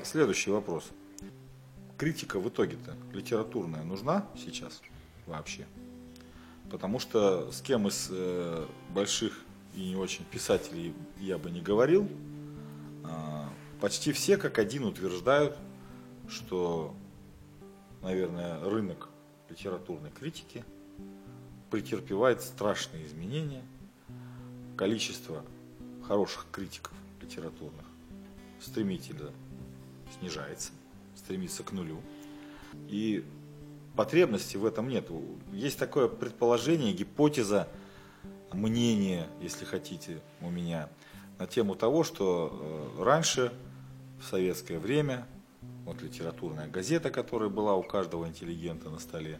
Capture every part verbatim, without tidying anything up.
следующий вопрос. Критика в итоге-то литературная нужна сейчас вообще? Потому что с кем из э, больших и не очень писателей я бы не говорил, э, почти все как один утверждают, что, наверное, рынок литературной критики претерпевает страшные изменения. Количество хороших критиков литературных стремительно снижается, стремится к нулю. И потребности в этом нет. Есть такое предположение, гипотеза, мнение, если хотите, у меня на тему того, что раньше, в советское время, вот литературная газета, которая была у каждого интеллигента на столе,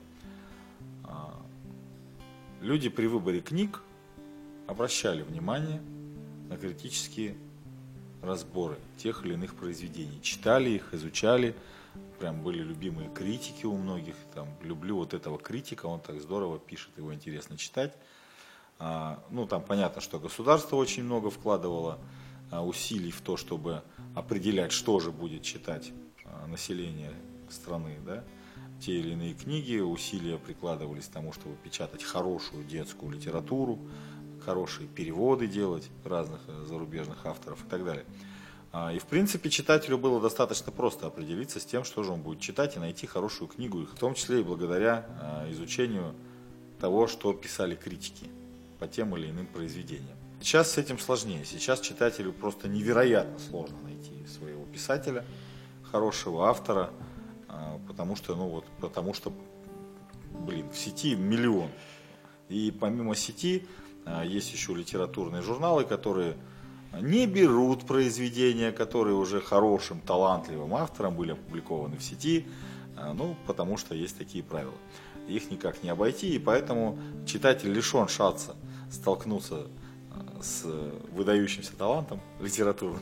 люди при выборе книг обращали внимание на критические разборы тех или иных произведений. Читали их, изучали, прям были любимые критики у многих. Там, люблю вот этого критика, он так здорово пишет, его интересно читать. А, ну, там понятно, что государство очень много вкладывало а, усилий в то, чтобы определять, что же будет читать а, население страны, да? Те или иные книги, усилия прикладывались к тому, чтобы печатать хорошую детскую литературу, хорошие переводы делать разных зарубежных авторов и так далее. И, в принципе, читателю было достаточно просто определиться с тем, что же он будет читать, и найти хорошую книгу, в том числе и благодаря изучению того, что писали критики по тем или иным произведениям. Сейчас с этим сложнее. Сейчас читателю просто невероятно сложно найти своего писателя, хорошего автора, потому что, ну вот, потому что, блин, в сети миллион. И помимо сети есть еще литературные журналы, которые не берут произведения, которые уже хорошим, талантливым автором были опубликованы в сети, ну, потому что есть такие правила. Их никак не обойти, и поэтому читатель лишен шанса столкнуться с выдающимся талантом литературным,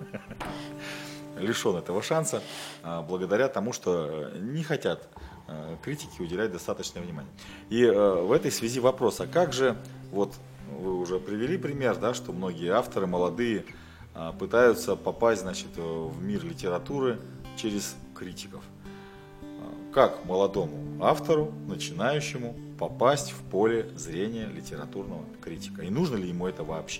лишен этого шанса, благодаря тому, что не хотят критики уделять достаточное внимание. И в этой связи вопрос, а как же, вот вы уже привели пример, да, что многие авторы молодые пытаются попасть, значит, в мир литературы через критиков. Как молодому автору, начинающему, попасть в поле зрения литературного критика? И нужно ли ему это вообще?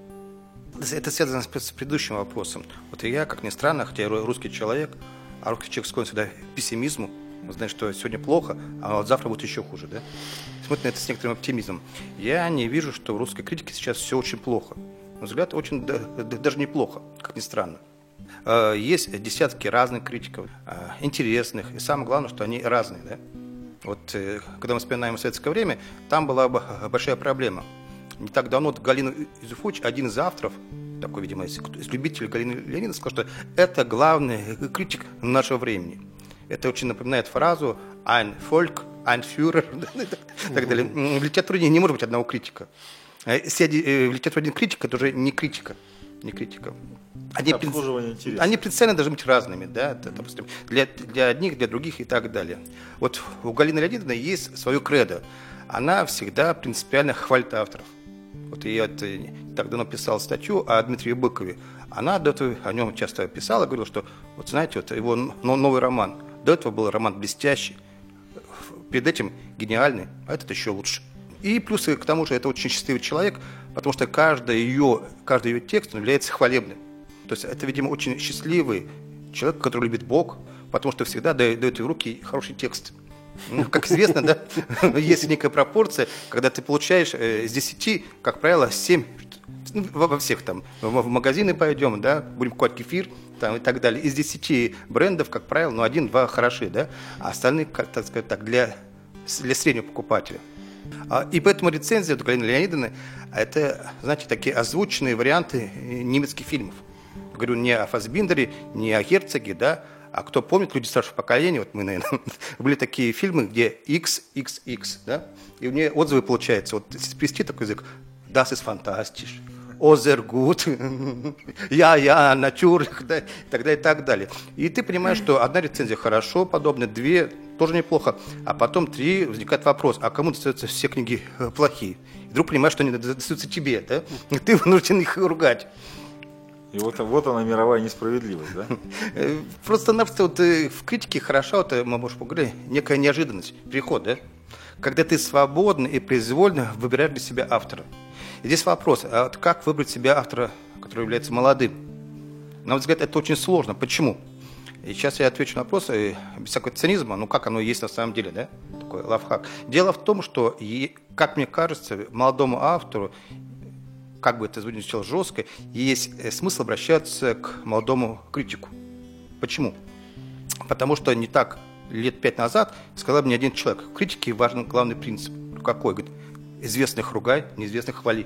Это связано с предыдущим вопросом. Вот я, как ни странно, хотя я русский человек, а русский человек склонен всегда к пессимизму, он знает, что сегодня плохо, а вот завтра будет еще хуже, да? Смотрит на это с некоторым оптимизмом. Я не вижу, что в русской критике сейчас все очень плохо. На взгляд, очень даже неплохо, как ни странно. Есть десятки разных критиков, интересных, и самое главное, что они разные, да? Вот когда мы вспоминаем советское время, там была большая проблема. Не так давно Галина Юзефович, один из авторов, такой, видимо, из любителей Галины Леонидовны, сказал, что это главный критик нашего времени. Это очень напоминает фразу «ein Volk, ein Führer» и так далее. В литературе не может быть одного критика. Если в литературе один критик, это уже не критика. Не критика. Они, они принципиально должны быть разными, да, допустим, для, для одних, для других и так далее. Вот у Галины Леонидовны есть свое кредо. Она всегда принципиально хвалит авторов. Вот я вот так давно писал статью о Дмитрии Быкове. Она до этого о нем часто писала, говорила, что, вот знаете, вот его новый роман, до этого был роман блестящий, перед этим гениальный, а этот еще лучше. И плюс к тому же это очень счастливый человек, потому что каждый ее, каждый ее текст является хвалебным. То есть это, видимо, очень счастливый человек, который любит Бог, потому что всегда дает, дает в руки хороший текст. Ну, как известно, да, есть некая пропорция, когда ты получаешь с десяти, как правило, семь, ну, во всех там, в магазины пойдем, да, будем покупать кефир там, и так далее. Из десяти брендов, как правило, ну, один-два хороши, да, а остальные, как, так сказать, так, для, для среднего покупателя. И поэтому рецензия от Галины Леонидовны – это, знаете, такие озвученные варианты немецких фильмов. Говорю не о Фассбиндере, не о Герцоге, да, а кто помнит, люди старшего поколения, вот мы, наверное, были такие фильмы, где икс икс икс, да, и у нее отзывы получаются, вот если привести такой язык, das ist fantastisch, oh, sehr gut, ja, ja, natürlich, да, и так далее, и так далее. И ты понимаешь, что одна рецензия хорошо, подобная, две тоже неплохо, а потом три, возникает вопрос, а кому достаются все книги плохие? И вдруг понимаешь, что они достаются тебе, да, и ты вынужден их ругать. И вот, вот она мировая несправедливость, да? Просто-напросто вот, в критике хороша, вот, мы можем поговорить, некая неожиданность, переход, да? Когда ты свободно и произвольно выбираешь для себя автора. И здесь вопрос, а вот как выбрать себе автора, который является молодым? На мой взгляд, это очень сложно. Почему? И сейчас я отвечу на вопрос, без всякого цинизма, ну как оно есть на самом деле, да? Такой лайфхак. Дело в том, что, как мне кажется, молодому автору, как бы это звучало жестко, есть смысл обращаться к молодому критику. Почему? Потому что не так лет пять назад сказал мне один человек, в критике важен главный принцип. Какой? Говорит, известных ругай, неизвестных хвали.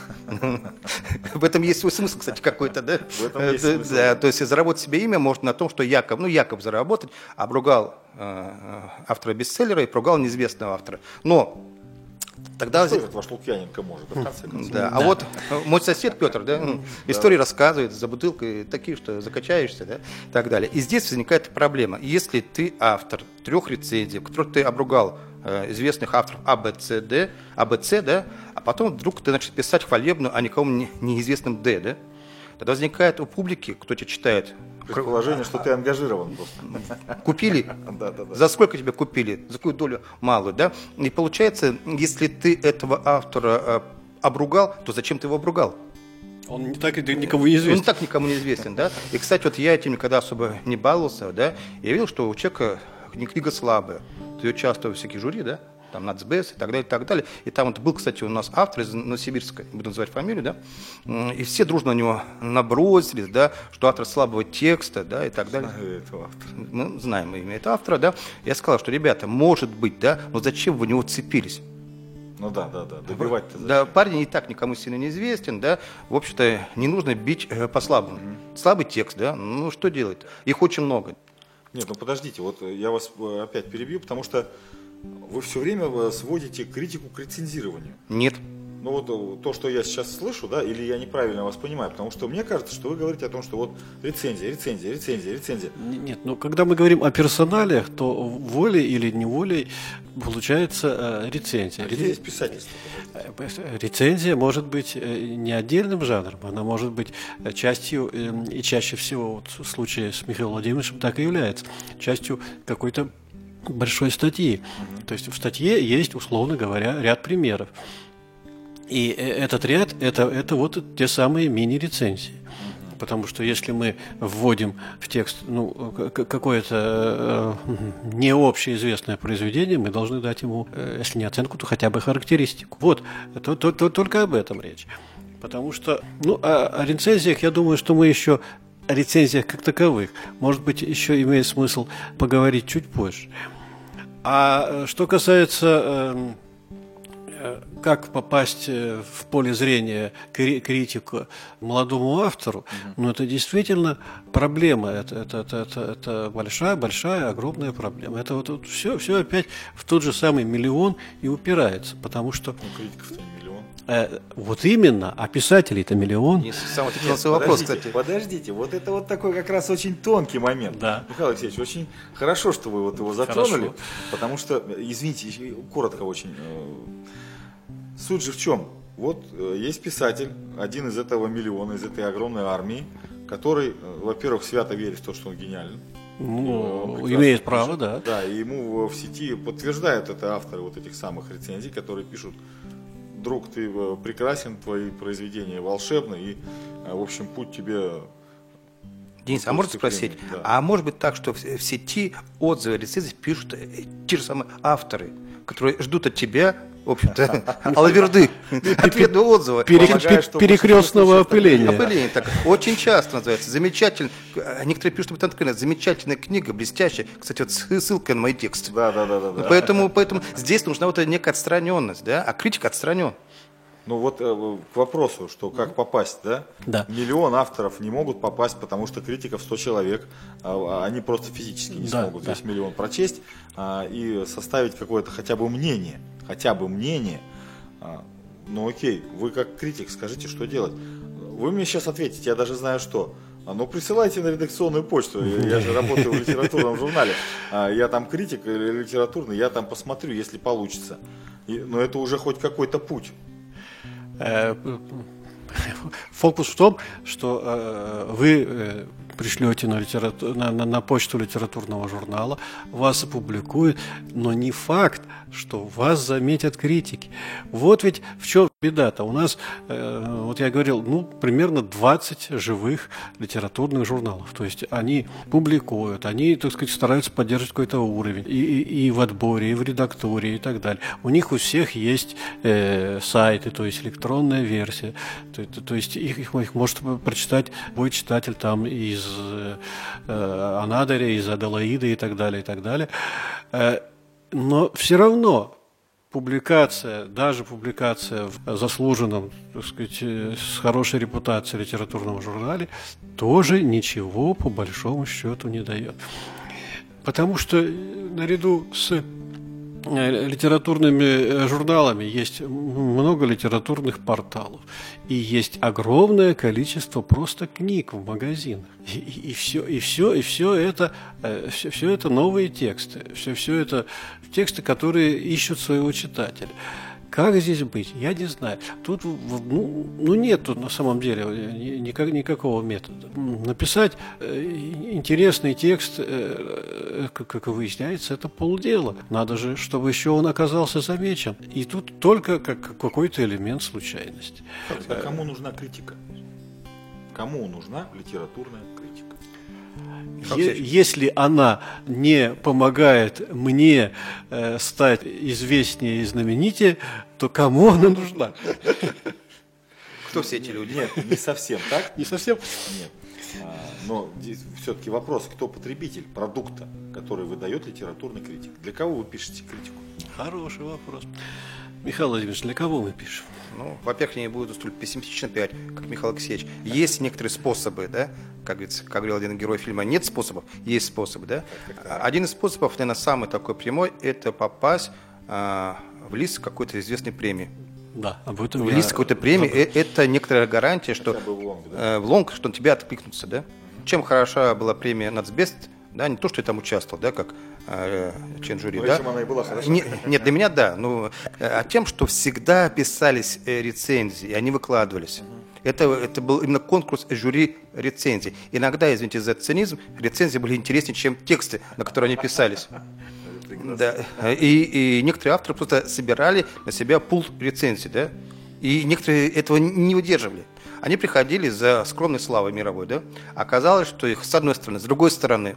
В этом есть свой смысл, кстати, какой-то, да? В этом есть смысл. Да, то есть заработать себе имя можно на том, что якобы, ну, якобы заработать, обругал э, автора бестселлера и поругал неизвестного автора. Но тогда... Что этот ваш Лукьяненко может, в конце концов? Да. А вот мой сосед Петр, да, истории рассказывает за бутылкой такие, что закачаешься, да, и так далее. И здесь возникает проблема. Если ты автор трех рецензий, в которых ты обругал э, известных авторов А, Б, С, Д, А, Б, С, да, а потом вдруг ты начал писать хвалебную о никому не, неизвестном Д, да, тогда возникает у публики, кто тебя читает, предположение, что ты ангажирован просто. Купили? Да, да, да. За сколько тебя купили? За какую долю малую, да? И получается, если ты этого автора э, обругал, то зачем ты его обругал? Он не так никому не известен. Он так никому не известен, да? И, кстати, вот я этим никогда особо не баловался, да? Я видел, что у человека книга слабая. Ты участвовал в всяких жюри, да? Там нацбес и так далее, и так далее. И там вот был, кстати, у нас автор из Новосибирска, не буду называть фамилию, да, и все дружно на него набросились, да, что автор слабого текста, да, и так далее. Знаю этого автора. Мы знаем имя этого автора, да. Я сказал, что, ребята, может быть, да, но зачем вы в него цепились? Ну да, да, да, добивать-то зачем? Да, парень и так никому сильно не известен, да, в общем-то, не нужно бить э, по слабому. Mm-hmm. Слабый текст, да, ну что делать? Их очень много. Нет, ну подождите, вот я вас опять перебью, потому что вы все время сводите критику к рецензированию. Нет. Ну вот то, что я сейчас слышу, да, или я неправильно вас понимаю, потому что мне кажется, что вы говорите о том, что вот рецензия, рецензия, рецензия, рецензия. Нет, но когда мы говорим о персоналиях, то волей или неволей получается э, рецензия. А где здесь писательство? Рецензия может быть не отдельным жанром, она может быть частью, э, и чаще всего вот в случае с Михаилом Владимировичем так и является, частью какой-то большой статьи. Mm-hmm. То есть в статье есть, условно говоря, ряд примеров. И этот ряд это, это вот те самые мини-рецензии. Mm-hmm. Потому что если мы вводим в текст ну, какое-то э, не общеизвестное произведение, мы должны дать ему, э, если не оценку, то хотя бы характеристику. Вот, то, то, то, только об этом речь. Потому что ну, о, о рецензиях, я думаю, что мы еще о рецензиях как таковых, может быть, еще имеет смысл поговорить чуть позже. А что касается, э, как попасть в поле зрения критика молодому автору, mm-hmm. ну, это действительно проблема, это, это, это, это, это большая, большая, огромная проблема. Это вот, вот все, все опять в тот же самый миллион и упирается, потому что... Ну, критиков-то не миллион. Вот именно, а писателей-то миллион. Нет, самый вопрос, кстати. Подождите, вот это вот такой как раз очень тонкий момент. Да. Михаил Алексеевич, очень хорошо, что вы вот его затронули, хорошо. Потому что, извините, коротко очень, суть же в чем? Вот есть писатель, один из этого миллиона, из этой огромной армии, который, во-первых, свято верит в то, что он гениален. Ну, имеет право, да. Да, и ему в сети подтверждают это авторы вот этих самых рецензий, которые пишут: друг, ты прекрасен, твои произведения волшебны, и, в общем, путь тебе... Денис, а можно спросить, да. А может быть так, что в, в сети отзывы, рецензии пишут те же самые авторы, которые ждут от тебя, в общем-то, алаверды, ответного отзыва. Перекрестного опыления. Опыление, так, очень часто называется. Замечательно. Некоторые пишут, что это замечательная книга, блестящая. Кстати, вот ссылка на мои тексты. Да, да, да, да. Поэтому, поэтому здесь нужна вот некая отстраненность, да, а критик отстранен. Ну вот э, к вопросу, что как попасть, да? Да. Миллион авторов не могут попасть, потому что критиков сто человек, а, они просто физически не да, смогут да. весь миллион прочесть а, и составить какое-то хотя бы мнение, хотя бы мнение. А, ну окей, вы как критик скажите, что делать. Вы мне сейчас ответите, я даже знаю что. А, ну присылайте на редакционную почту, я, я же работаю в литературном журнале, а, я там критик литературный, я там посмотрю, если получится. И, но это уже хоть какой-то путь. фокус в том, что э, вы э, пришлете на, литерату... на, на, на почту литературного журнала, вас опубликуют, но не факт, что вас заметят критики. Вот ведь в чем беда-то. У нас, э, вот я говорил, ну, примерно двадцать живых литературных журналов. То есть они публикуют, они, так сказать, стараются поддерживать какой-то уровень и, и, и в отборе, и в редактуре, и так далее. У них у всех есть э, сайты, то есть электронная версия. То, то, то есть их, их, их может прочитать любой читатель там из э, Анадыря, из Аделаиды и так далее, и так далее. Э, но все равно публикация, даже публикация в заслуженном, так сказать, с хорошей репутацией литературном журнале тоже ничего по большому счету не дает. Потому что наряду с литературными журналами есть много литературных порталов и есть огромное количество просто книг в магазинах. И, и, и все, и все, и все это, все, все это новые тексты, все, все это тексты, которые ищут своего читателя. Как здесь быть? Я не знаю. Тут ну, ну нет тут на самом деле никак, никакого метода. Написать интересный текст, как выясняется, это полдела. Надо же, чтобы еще он оказался замечен. И тут только как какой-то элемент случайности. А кому нужна критика? Кому нужна литературная критика? Если она не помогает мне э, стать известнее и знаменитее, то кому она нужна? Кто все эти люди? Нет, не совсем так. Не совсем? Нет. А, но здесь все-таки вопрос, кто потребитель продукта, который выдает литературный критик. Для кого вы пишете критику? Хороший вопрос. Михаил Владимирович, для кого мы пишем? Ну, во-первых, я не буду столь пессимистично опять, как Михаил Алексеевич. Есть некоторые способы, да, как говорится, как говорил один герой фильма, нет способов, есть способы, да. Один из способов, наверное, самый такой прямой, это попасть а, в лист какой-то известной премии. Да, об этом в я... лист какой-то премии, об... это некоторая гарантия, что в лонг, да? э, в лонг, что на тебя откликнутся, да. Чем хороша была премия «Нацбест», да, не то, что я там участвовал, да, как э, член жюри, ну, да. Она и была хороша. Не, нет, для меня да, ну, а тем, что всегда писались э, рецензии, они выкладывались. Uh-huh. Это, это был именно конкурс жюри рецензий. Иногда, извините за цинизм, рецензии были интереснее, чем тексты, на которые они писались. Да. И, и некоторые авторы просто собирали на себя пул рецензий, да, и некоторые этого не выдерживали. Они приходили за скромной славой мировой, да. Оказалось, что их с одной стороны, с другой стороны,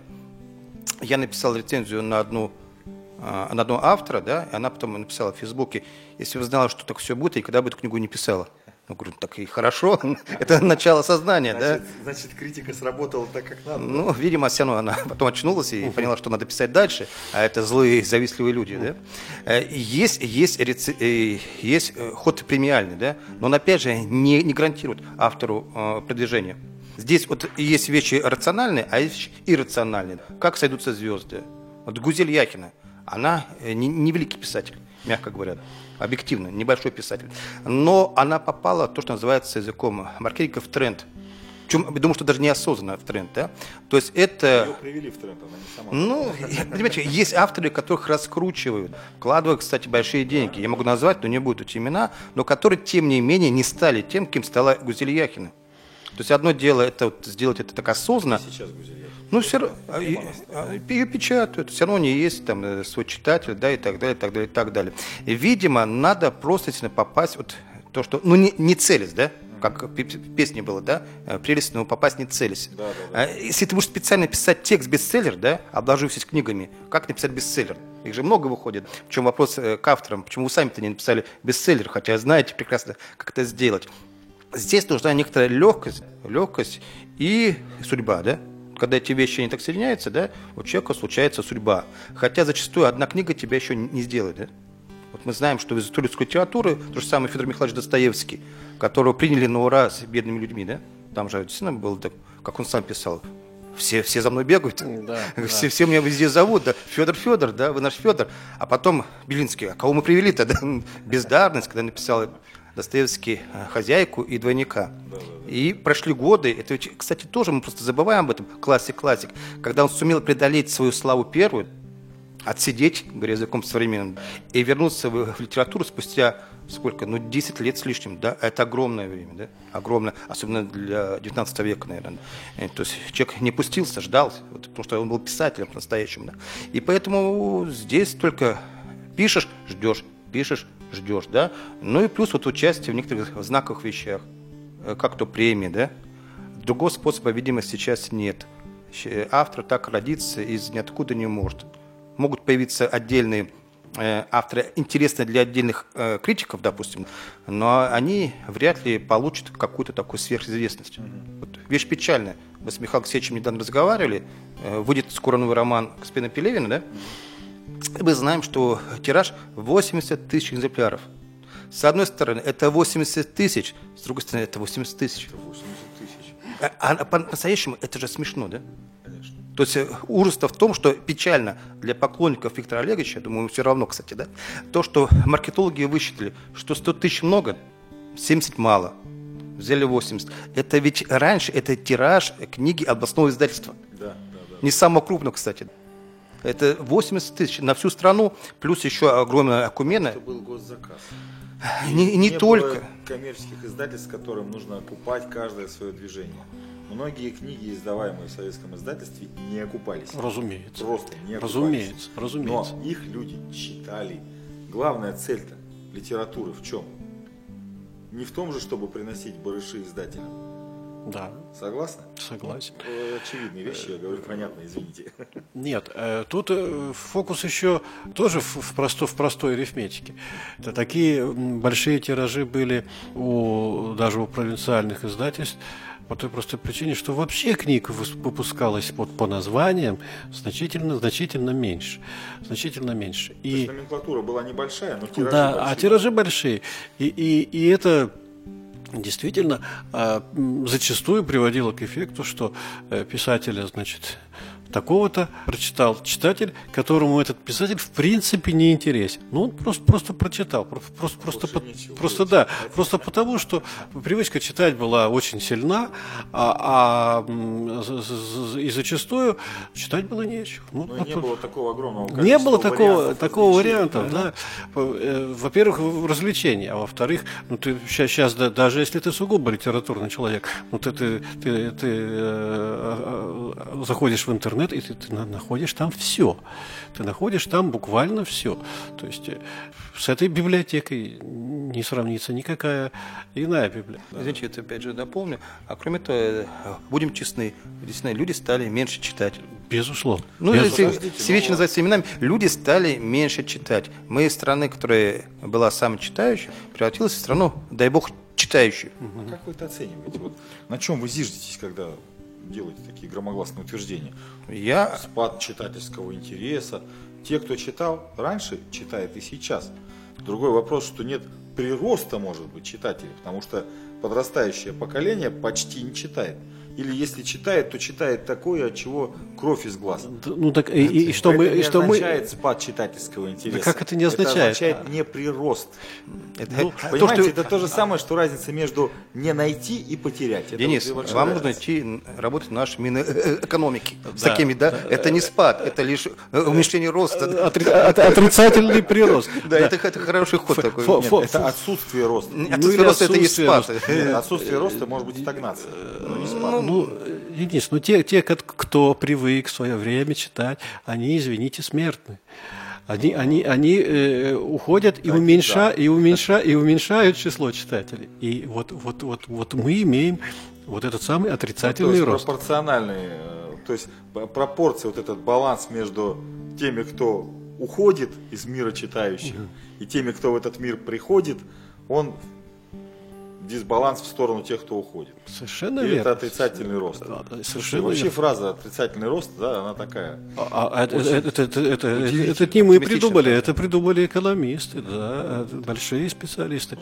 я написал рецензию на одну, на одного автора, да, и она потом написала в Фейсбуке: если вы знали, что так все будет, я никогда бы эту книгу не писала. Я говорю, так и хорошо, это начало сознания, значит, да. Значит, критика сработала так, как надо. Ну, видимо, все равно она потом очнулась и поняла, что надо писать дальше, а это злые, завистливые люди, да. Есть, есть, есть ход премиальный, да, но он, опять же, не, не гарантирует автору э, продвижения. Здесь вот есть вещи рациональные, а есть иррациональные. Как сойдутся звезды? Вот Гузель Яхина, она не, не великий писатель, мягко говоря, объективно, небольшой писатель. Но она попала, то, что называется языком маркетинга, в тренд. Причем, я думаю, что даже неосознанно в тренд. Да? То есть это... Ее привели в тренд, она не сама. Ну, понимаете, есть авторы, которых раскручивают, вкладывают, кстати, большие деньги. Я могу назвать, но не будут эти имена, но которые, тем не менее, не стали тем, кем стала Гузель Яхина. То есть одно дело это вот сделать это так осознанно. Сейчас Гузель Яхина. Ну, все равно ее печатают, все равно у нее есть там свой читатель, да, и так далее, и так далее, и так далее. И, видимо, надо просто попасть вот то, что, ну, не, не целясь, да, как в песне было, да, прелесть, но попасть не целясь. Да, да, да. Если ты будешь специально писать текст бестселлер, да, обложившись книгами, как написать бестселлер? Их же много выходит. В чем вопрос к авторам, почему вы сами-то не написали бестселлер, хотя знаете прекрасно, как это сделать. Здесь нужна некоторая легкость, легкость и судьба, да. Когда эти вещи не так соединяются, да, у человека случается судьба. Хотя зачастую одна книга тебя еще не сделает, да. Вот мы знаем, что в истории русской литературы то же самое Федор Михайлович Достоевский, которого приняли на ура с бедными людьми, да. Там же действительно было, так, как он сам писал, все, все за мной бегают, да, все, да. все меня везде зовут, да, Федор, Федор, да, вы наш Федор. А потом Белинский, а кого мы привели-то, да? Бездарность, когда написал Достоевский «Хозяйку» и «Двойника». Да, да, да. И прошли годы, это, кстати, тоже мы просто забываем об этом, классик-классик, когда он сумел преодолеть свою славу первую, отсидеть, говоря языком современным, и вернуться в, в литературу спустя сколько? Ну, десять лет с лишним, да? Это огромное время, да? Огромное, особенно для девятнадцатого века, наверное. То есть человек не пустился, ждал, вот, потому что он был писателем по-настоящему, да? И поэтому здесь только пишешь, ждешь, пишешь, ждешь, да? Ну и плюс вот участие в некоторых знаковых вещах, как то премии, да? Другого способа, видимо, сейчас нет. Автор так родиться из ниоткуда не может. Могут появиться отдельные э, авторы, интересные для отдельных э, критиков, допустим, но они вряд ли получат какую-то такую сверхизвестность. Mm-hmm. Вот, вещь печальная. Мы с Михаилом Алексеевичем недавно разговаривали. Э, выйдет скоро новый роман Каспиана Пелевина, да? И мы знаем, что тираж восемьдесят тысяч экземпляров. С одной стороны, это восемьдесят тысяч, с другой стороны, это восемьдесят тысяч. Это восемьдесят тысяч. А, а по-настоящему это же смешно, да? Конечно. То есть ужас-то в том, что печально для поклонников Виктора Олеговича, думаю, все равно, кстати, да, то, что маркетологи высчитали, что сто тысяч много, семьдесят мало, взяли восемьдесят. Это ведь раньше это тираж книги областного издательства. Да, да, да. Не самого крупного, кстати. Это восемьдесят тысяч на всю страну, плюс еще огромная окумена. Это был госзаказ. Не, не, не только. Было коммерческих издательств, которым нужно окупать каждое свое движение. Многие книги, издаваемые в советском издательстве, не окупались. Разумеется. Просто не окупались. Разумеется, разумеется. Но их люди читали. Главная цель-то литературы в чем? Не в том же, чтобы приносить барыши издателям. Да. Согласны? Согласен. Ну, очевидные вещи, я говорю, понятно, извините. Нет, тут фокус еще тоже в, просто, в простой арифметике. Это такие большие тиражи были у, даже у провинциальных издательств, по той простой причине, что вообще книг выпускалось под, по названиям значительно, значительно меньше. Значительно меньше. И, то есть номенклатура была небольшая, но тиражи да, большие. а тиражи большие. И, и, и это действительно зачастую приводило к эффекту, что писателя, значит, такого-то прочитал читатель, которому этот писатель в принципе не интересен. Ну, он просто, просто прочитал. Просто, просто, по, просто да. Просто потому, что привычка читать была очень сильна, а, а и зачастую читать было нечего. Ну, ну, не было такого огромного количества Не было такого, такого варианта. Да? Да. Во-первых, развлечений, а во-вторых, ну, ты сейчас, сейчас даже если ты сугубо литературный человек, ну, ты, ты, ты, ты э, заходишь в интернет, и ты, ты находишь там все. Ты находишь там буквально все. То есть с этой библиотекой не сравнится никакая иная библиотека. Извините, это опять же дополню. А кроме того, будем честны, действительно, люди стали меньше читать. Безусловно. Ну, Безусловно. если все вещи называются именами, люди стали меньше читать. Мы из страны, которая была самой читающей, превратилась в страну, дай бог, читающую. А как вы это оцениваете? Вот на чем вы зиждетесь, когда делаете такие громогласные утверждения? Я... Спад читательского интереса. Те, кто читал раньше, читает и сейчас. Другой вопрос, что нет прироста, может быть, читателей, потому что подрастающее поколение почти не читает. Или если читает, то читает такое, от чего кровь из глаз. Ну так и, и, и что это мы, не и что означает мы... спад читательского интереса. Да как это не означает? Это означает не прирост. Это, Ну, то, понимаете, что... это то же самое, что разница между не найти и потерять. Это Денис, вот вам разница. нужно идти работать в нашей Минэкономике. Да, с такими, да? да, это не спад, это лишь уменьшение роста. Отри- от- Отрицательный прирост. Да, это это хороший ход такой. Фо- Нет, фо- это отсутствие роста. Нет, ну отсутствие или роста это и отсутствие спад. роста. Нет, отсутствие роста может быть стагнация, но не спад. Ну, Денис, ну те, те, кто привык в свое время читать, они, извините, смертны. Они, они, они э, уходят и, Так, уменьша, да. и, уменьша, и уменьшают число читателей. И вот, вот, вот, вот мы имеем вот этот самый Ну, отрицательный то есть рост. пропорциональный, э, то есть пропорция, вот этот баланс между теми, кто уходит из мира читающих, и теми, кто в этот мир приходит, он дисбаланс в сторону тех, кто уходит. Совершенно И верно. это отрицательный рост. Да, Слушайте, совершенно вообще верно. фраза «отрицательный рост», да, она такая. А, а это, это, это, это, это, удивительно. это не мы Оптимистично, придумали, да. это придумали экономисты, да, большие специалисты.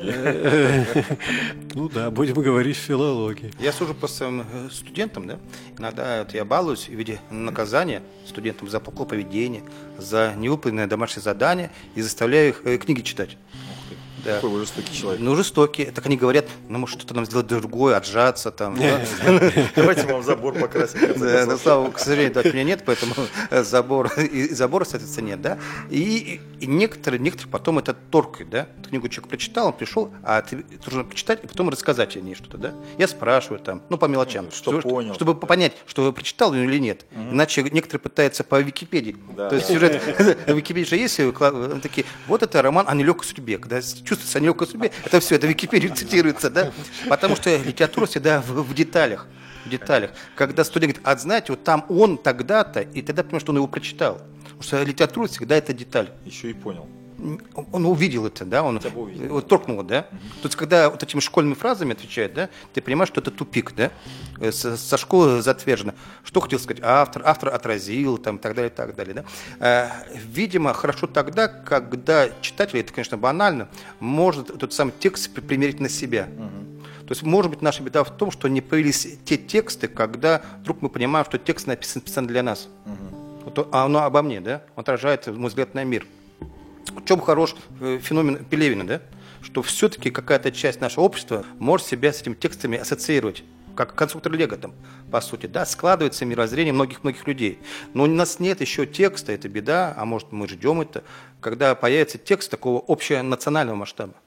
Ну да, будем говорить в филологии. Я сужу по своим э, студентам, да, иногда вот я балуюсь в виде наказания студентам за плохое поведение, за невыполненное домашнее задание и заставляю их э, книги читать. Да. Какой вы жестокий человек. Ну, жестокие. Так они говорят, ну, может, что-то нам сделать другое, отжаться там. Давайте вам забор покрасим. Да, но, слава, к сожалению, от меня нет, поэтому забор, и забора, соответственно, нет, да. И, и некоторые, некоторые потом это торкают, да. Книгу человек прочитал, он пришел, а ты должен прочитать и потом рассказать о ней что-то, да. Я спрашиваю там, ну, по мелочам. Что чтобы, понял. Чтобы понять, что прочитал или нет. Mm-hmm. Иначе некоторые пытаются по Википедии. Да. То есть сюжет в Википедии же есть, такие, вот это роман о нелегкой судьбе. Когда чувствуется о нелегкой судьбе, это все, это в Википедии цитируется, да. Потому что литература всегда в, в деталях. В деталях. Когда студент говорит, а знаете, вот там он тогда-то, и тогда понимаешь, что он его прочитал. Потому что литература всегда это деталь. Еще и понял. Он увидел это, да, он вот, торкнул, да. То есть, когда вот этими школьными фразами отвечает, да, ты понимаешь, что это тупик, да, со, со школы затвержено. Что хотел сказать автор, автор отразил, там, и так далее, и так далее, да. А, видимо, хорошо тогда, когда читатель, это, конечно, банально, может этот самый текст примерить на себя. Угу. То есть, может быть, наша беда в том, что не появились те тексты, когда вдруг мы понимаем, что текст написан, написан для нас. Угу. Вот, а оно обо мне, да, он отражает, на мой взгляд, на мир. В чем хорош феномен Пелевина, да? Что все-таки какая-то часть нашего общества может себя с этими текстами ассоциировать, как конструктор Лего, там, по сути, да, складывается мировоззрение многих-многих людей. Но у нас нет еще текста, это беда, а может мы ждем это, когда появится текст такого общенационального масштаба.